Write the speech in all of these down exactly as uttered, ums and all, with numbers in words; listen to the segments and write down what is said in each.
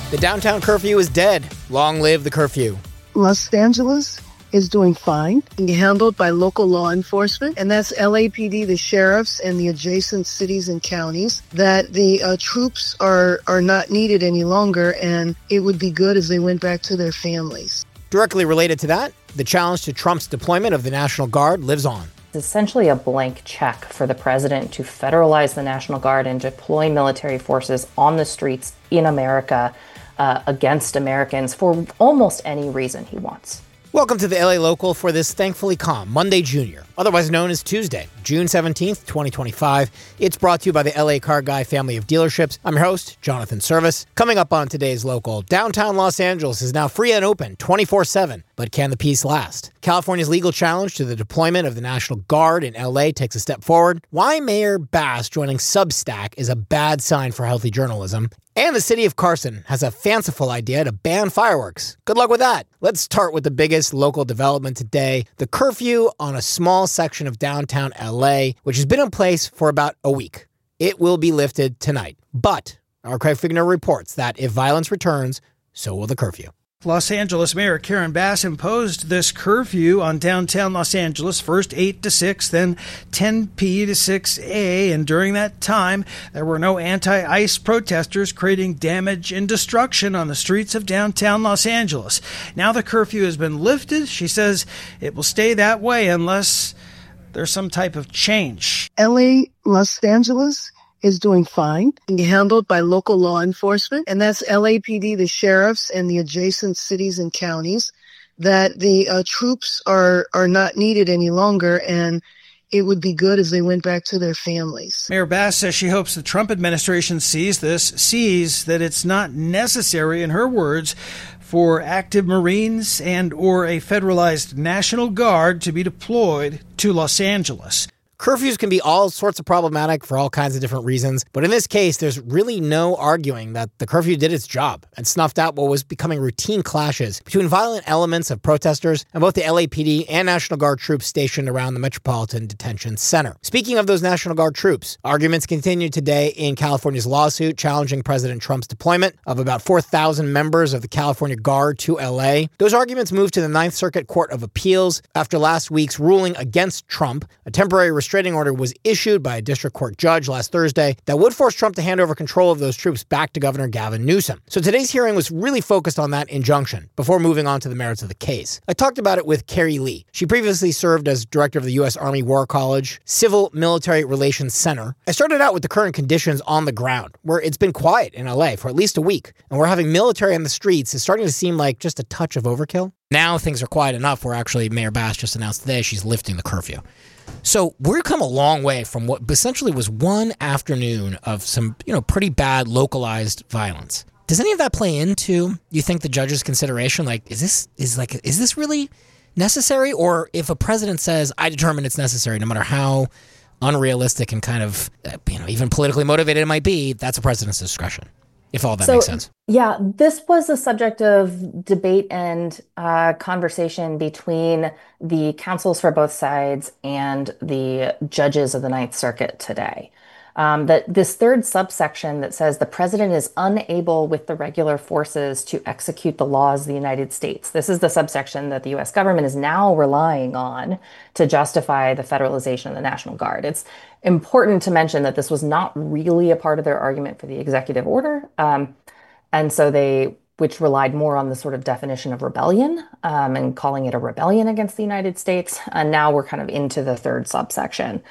The downtown curfew is dead. Long live the curfew. Los Angeles is doing fine, being handled by local law enforcement, and that's L A P D, the sheriffs, and the adjacent cities and counties, that the uh, troops are, are not needed any longer, and it would be good if they went back to their families. Directly related to that, the challenge to Trump's deployment of the National Guard lives on. It's essentially a blank check for the president to federalize the National Guard and deploy military forces on the streets in America uh, against Americans for almost any reason he wants. Welcome to the L A Local for this thankfully calm Monday Junior, otherwise known as Tuesday, June seventeenth, twenty twenty-five. It's brought to you by the L A Car Guy family of dealerships. I'm your host, Jonathan Service. Coming up on today's Local, downtown Los Angeles is now free and open twenty-four seven, but can the peace last? California's legal challenge to the deployment of the National Guard in L A takes a step forward. Why Mayor Bass joining Substack is a bad sign for healthy journalism. And the city of Carson has a fanciful idea to ban fireworks. Good luck with that. Let's start with the biggest local development today, the curfew on a small section of downtown L A, which has been in place for about a week. It will be lifted tonight. But our Craig Figner reports that if violence returns, so will the curfew. Los Angeles Mayor Karen Bass imposed this curfew on downtown Los Angeles, first eight to six, then ten p to six a, and during that time, there were no anti-ICE protesters creating damage and destruction on the streets of downtown Los Angeles. Now the curfew has been lifted. She says it will stay that way unless there's some type of change. L A, Los Angeles is doing fine, being handled by local law enforcement, and that's L A P D, the sheriffs, and the adjacent cities and counties, that the uh, troops are, are not needed any longer, and it would be good if they went back to their families. Mayor Bass says she hopes the Trump administration sees this, sees that it's not necessary, in her words, for active Marines and or a federalized National Guard to be deployed to Los Angeles. Curfews can be all sorts of problematic for all kinds of different reasons, but in this case, there's really no arguing that the curfew did its job and snuffed out what was becoming routine clashes between violent elements of protesters and both the L A P D and National Guard troops stationed around the Metropolitan Detention Center. Speaking of those National Guard troops, arguments continue today in California's lawsuit challenging President Trump's deployment of about four thousand members of the California Guard to L A. Those arguments moved to the Ninth Circuit Court of Appeals after last week's ruling against Trump. A temporary restriction restraining order was issued by a district court judge last Thursday that would force Trump to hand over control of those troops back to Governor Gavin Newsom. So today's hearing was really focused on that injunction before moving on to the merits of the case. I talked about it with Carrie Lee. She previously served as director of the U S Army War College Civil Military Relations Center. I started out with the current conditions on the ground, where it's been quiet in L A for at least a week, and we're having military on the streets is starting to seem like just a touch of overkill. Now things are quiet enough where actually Mayor Bass just announced today she's lifting the curfew. So we've come a long way from what essentially was one afternoon of some, you know, pretty bad localized violence. Does any of that play into, you think, the judge's consideration? Like, is this is like is this really necessary? Or if a president says, I determine it's necessary, no matter how unrealistic and kind of, uh, you know, even politically motivated it might be, that's a president's discretion, if all that so, makes sense. Yeah, this was a subject of debate and uh, conversation between the counsels for both sides and the judges of the Ninth Circuit today. Um, that this third subsection that says the president is unable with the regular forces to execute the laws of the United States. This is the subsection that the U S government is now relying on to justify the federalization of the National Guard. It's important to mention that this was not really a part of their argument for the executive order. Um, and so they, which relied more on the sort of definition of rebellion um, and calling it a rebellion against the United States. And now we're kind of into the third subsection.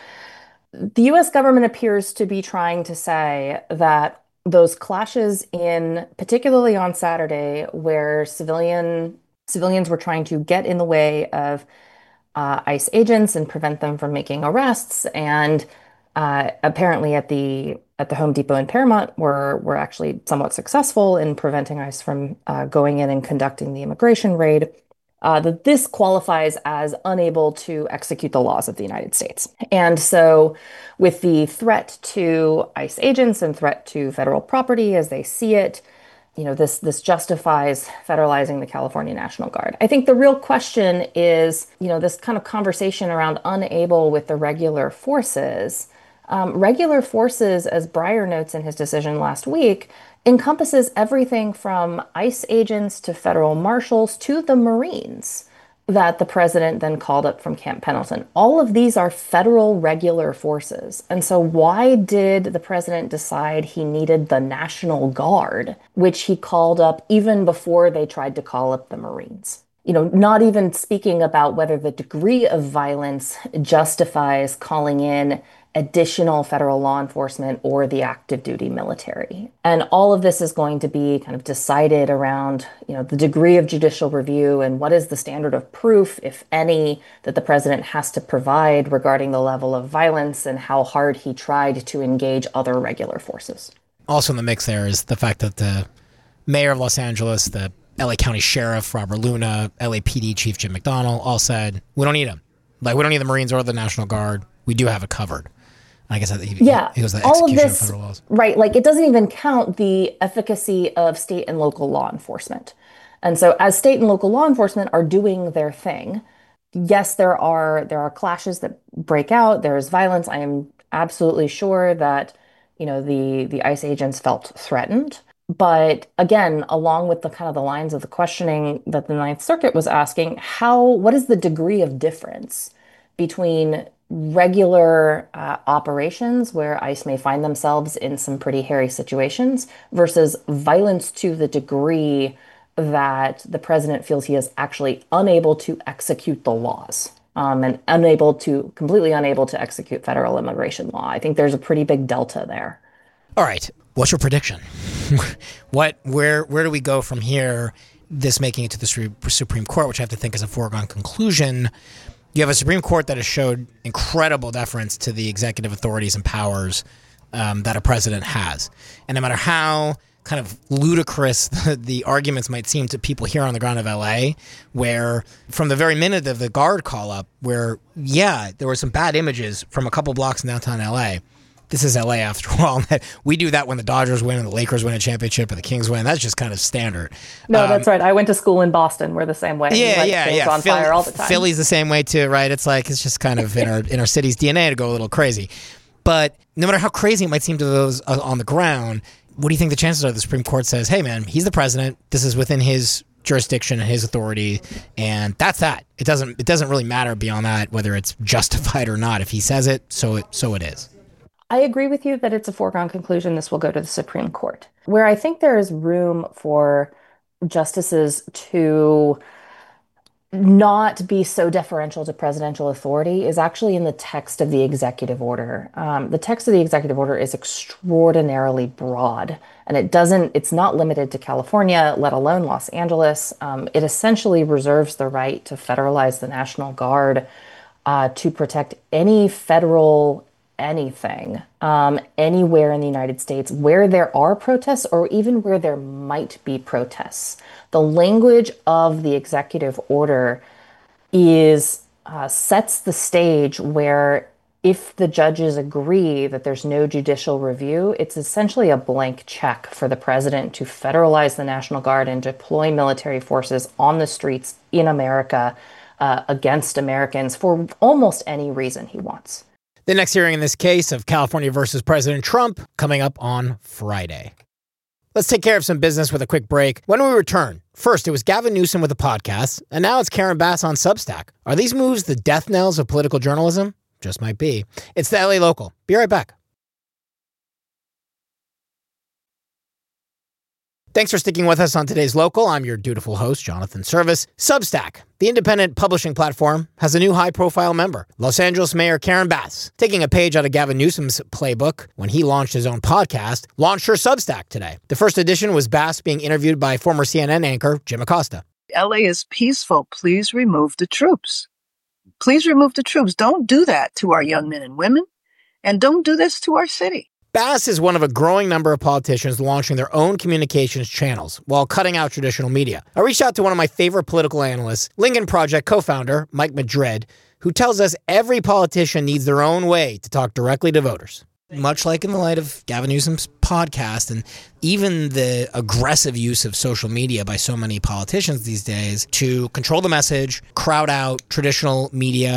The U S government appears to be trying to say that those clashes in, particularly on Saturday, where civilian civilians were trying to get in the way of uh, ICE agents and prevent them from making arrests, and uh, apparently at the at the Home Depot in Paramount were were actually somewhat successful in preventing ICE from uh, going in and conducting the immigration raid. Uh, that this qualifies as unable to execute the laws of the United States. And so with the threat to ICE agents and threat to federal property as they see it, you know, this, this justifies federalizing the California National Guard. I think the real question is, you know, this kind of conversation around unable with the regular forces. Um, regular forces, as Breyer notes in his decision last week, encompasses everything from ICE agents to federal marshals to the Marines that the president then called up from Camp Pendleton. All of these are federal regular forces. And so why did the president decide he needed the National Guard, which he called up even before they tried to call up the Marines? You know, not even speaking about whether the degree of violence justifies calling in additional federal law enforcement or the active duty military. And all of this is going to be kind of decided around, you know, the degree of judicial review and what is the standard of proof, if any, that the president has to provide regarding the level of violence and how hard he tried to engage other regular forces. Also in the mix there is the fact that the mayor of Los Angeles, the L A County Sheriff Robert Luna, L A P D Chief Jim McDonnell all said, we don't need them. Like, we don't need the Marines or the National Guard. We do have it covered. I guess he, yeah, he was the all of execution this, of federal laws. Right, like it doesn't even count the efficacy of state and local law enforcement. And so as state and local law enforcement are doing their thing, yes, there are there are clashes that break out, there's violence. I am absolutely sure that, you know, the the ICE agents felt threatened. But again, along with the kind of the lines of the questioning that the Ninth Circuit was asking, how what is the degree of difference between regular uh, operations where ICE may find themselves in some pretty hairy situations versus violence to the degree that the president feels he is actually unable to execute the laws um, and unable to, completely unable to execute federal immigration law. I think there's a pretty big delta there. All right. What's your prediction? what, where, where do we go from here? This making it to the Supreme Court, which I have to think is a foregone conclusion. You have a Supreme Court that has showed incredible deference to the executive authorities and powers um, that a president has. And no matter how kind of ludicrous the, the arguments might seem to people here on the ground of L A, where from the very minute of the Guard call-up, where, yeah, there were some bad images from a couple blocks in downtown L A. This is L A after all. We do that when the Dodgers win and the Lakers win a championship and the Kings win. That's just kind of standard. No, um, that's right. I went to school in Boston. We're the same way. Yeah, like, yeah, things yeah. on Philly, fire all the time. Philly's the same way too, right? It's like it's just kind of in our in our city's D N A to go a little crazy. But no matter how crazy it might seem to those uh, on the ground, what do you think the chances are the Supreme Court says, "Hey, man, he's the president. This is within his jurisdiction and his authority, and that's that. It doesn't it doesn't really matter beyond that whether it's justified or not. If he says it, so it so it is." I agree with you that it's a foregone conclusion this will go to the Supreme Court. Where I think there is room for justices to not be so deferential to presidential authority is actually in the text of the executive order. Um, the text of the executive order is extraordinarily broad, and it doesn't, it's not limited to California, let alone Los Angeles. Um, it essentially reserves the right to federalize the National Guard uh, to protect any federal anything um, anywhere in the United States where there are protests or even where there might be protests. The language of the executive order is uh, sets the stage where if the judges agree that there's no judicial review, it's essentially a blank check for the president to federalize the National Guard and deploy military forces on the streets in America uh, against Americans for almost any reason he wants. The next hearing in this case of California versus President Trump coming up on Friday. Let's take care of some business with a quick break. When we return, first it was Gavin Newsom with a podcast, and now it's Karen Bass on Substack. Are these moves the death knells of political journalism? Just might be. It's the L A Local. Be right back. Thanks for sticking with us on today's Local. I'm your dutiful host, Jonathan Service. Substack, the independent publishing platform, has a new high-profile member, Los Angeles Mayor Karen Bass, taking a page out of Gavin Newsom's playbook when he launched his own podcast, launched her Substack today. The first edition was Bass being interviewed by former C N N anchor Jim Acosta. L A is peaceful. Please remove the troops. Please remove the troops. Don't do that to our young men and women, and don't do this to our city. Bass is one of a growing number of politicians launching their own communications channels while cutting out traditional media. I reached out to one of my favorite political analysts, Lincoln Project co-founder Mike Madrid, who tells us every politician needs their own way to talk directly to voters. Much like in the light of Gavin Newsom's podcast and even the aggressive use of social media by so many politicians these days to control the message, crowd out traditional media,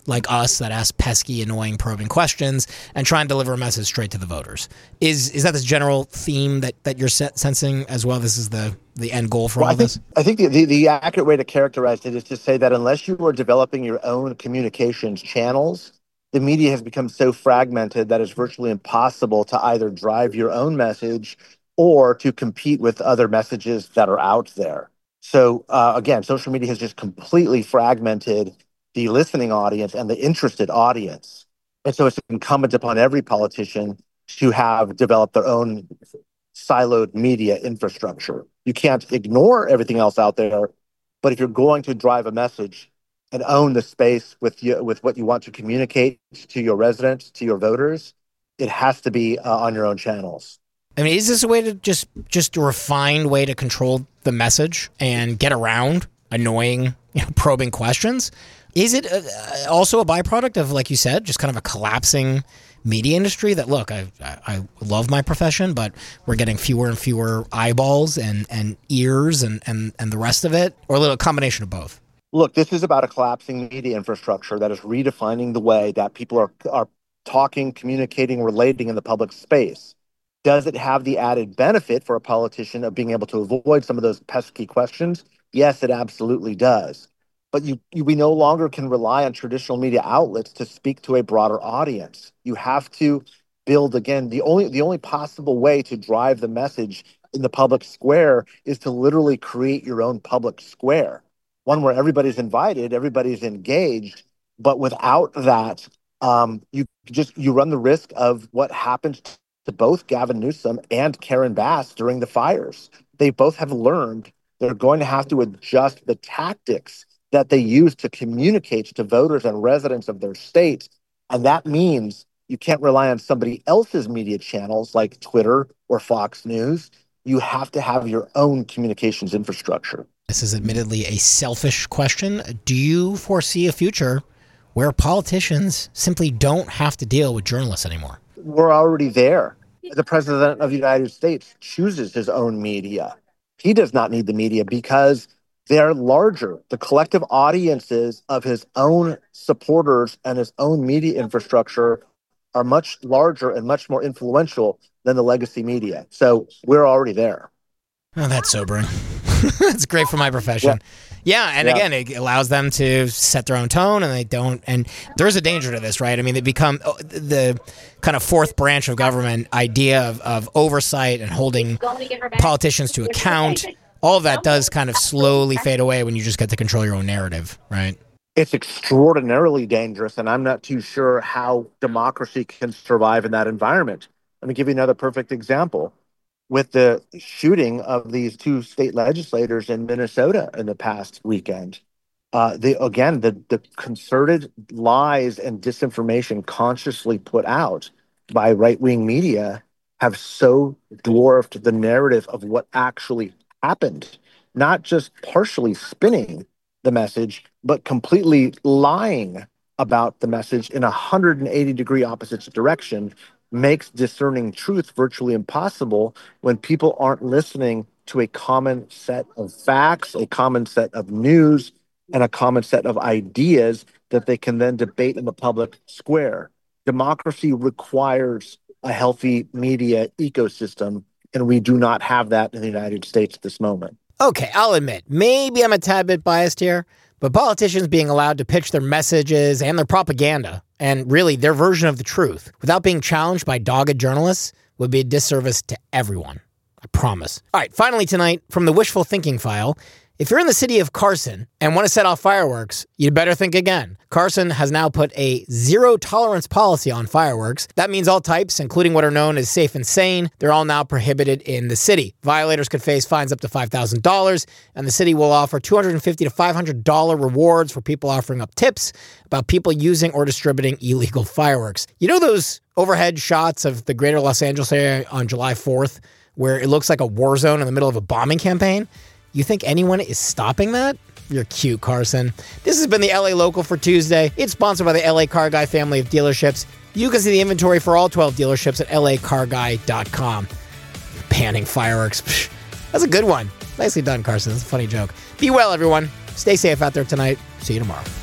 like us that ask pesky, annoying, probing questions and try and deliver a message straight to the voters. Is is that this general theme that, that you're sensing as well? This is the, the end goal for well, all I think, this? I think the, the, the accurate way to characterize it is to say that unless you are developing your own communications channels, the media has become so fragmented that it's virtually impossible to either drive your own message or to compete with other messages that are out there. So uh, again, social media has just completely fragmented the listening audience and the interested audience. And so it's incumbent upon every politician to have developed their own siloed media infrastructure. You can't ignore everything else out there, but if you're going to drive a message and own the space with you, with what you want to communicate to your residents, to your voters, it has to be uh, on your own channels. I mean, is this a way to just just a refined way to control the message and get around annoying, you know, probing questions? Is it uh, also a byproduct of, like you said, just kind of a collapsing media industry that, look, I, I I love my profession, but we're getting fewer and fewer eyeballs and, and ears and, and, and the rest of it, or a little combination of both? Look, this is about a collapsing media infrastructure that is redefining the way that people are are talking, communicating, relating in the public space. Does it have the added benefit for a politician of being able to avoid some of those pesky questions? Yes, it absolutely does. But you, you we no longer can rely on traditional media outlets to speak to a broader audience. You have to build, again, the only the only possible way to drive the message in the public square is to literally create your own public square. One where everybody's invited, everybody's engaged, but without that, um, you just you run the risk of what happened to both Gavin Newsom and Karen Bass during the fires. They both have learned they're going to have to adjust the tactics that they use to communicate to voters and residents of their states, and that means you can't rely on somebody else's media channels like Twitter or Fox News. You have to have your own communications infrastructure. This is admittedly a selfish question. Do you foresee a future where politicians simply don't have to deal with journalists anymore? We're already there. The president of the United States chooses his own media. He does not need the media because they're larger. The collective audiences of his own supporters and his own media infrastructure are much larger and much more influential than the legacy media. So we're already there. Oh, that's sobering. It's great for my profession. Yeah, yeah and yeah. again, it allows them to set their own tone, and they don't. And there's a danger to this, right? I mean, they become the kind of fourth branch of government idea of, of oversight and holding politicians to account. All of that does kind of slowly fade away when you just get to control your own narrative, right? It's extraordinarily dangerous, and I'm not too sure how democracy can survive in that environment. Let me give you another perfect example. With the shooting of these two state legislators in Minnesota in the past weekend, uh, the again, the, the concerted lies and disinformation consciously put out by right-wing media have so dwarfed the narrative of what actually happened, not just partially spinning the message, but completely lying about the message in a one hundred eighty degree opposite direction, makes discerning truth virtually impossible when people aren't listening to a common set of facts, a common set of news, and a common set of ideas that they can then debate in the public square. Democracy requires a healthy media ecosystem, and we do not have that in the United States at this moment. Okay, I'll admit, maybe I'm a tad bit biased here, but politicians being allowed to pitch their messages and their propaganda, and really their version of the truth, without being challenged by dogged journalists, would be a disservice to everyone. I promise. All right, finally tonight, from the wishful thinking file, if you're in the city of Carson and want to set off fireworks, you'd better think again. Carson has now put a zero-tolerance policy on fireworks. That means all types, including what are known as safe and sane, they're all now prohibited in the city. Violators could face fines up to five thousand dollars, and the city will offer two hundred fifty dollars to five hundred dollars rewards for people offering up tips about people using or distributing illegal fireworks. You know those overhead shots of the greater Los Angeles area on July fourth, where it looks like a war zone in the middle of a bombing campaign? You think anyone is stopping that? You're cute, Carson. This has been the L A Local for Tuesday. It's sponsored by the L A Car Guy family of dealerships. You can see the inventory for all twelve dealerships at L A car guy dot com. Panning fireworks. That's a good one. Nicely done, Carson. That's a funny joke. Be well, everyone. Stay safe out there tonight. See you tomorrow.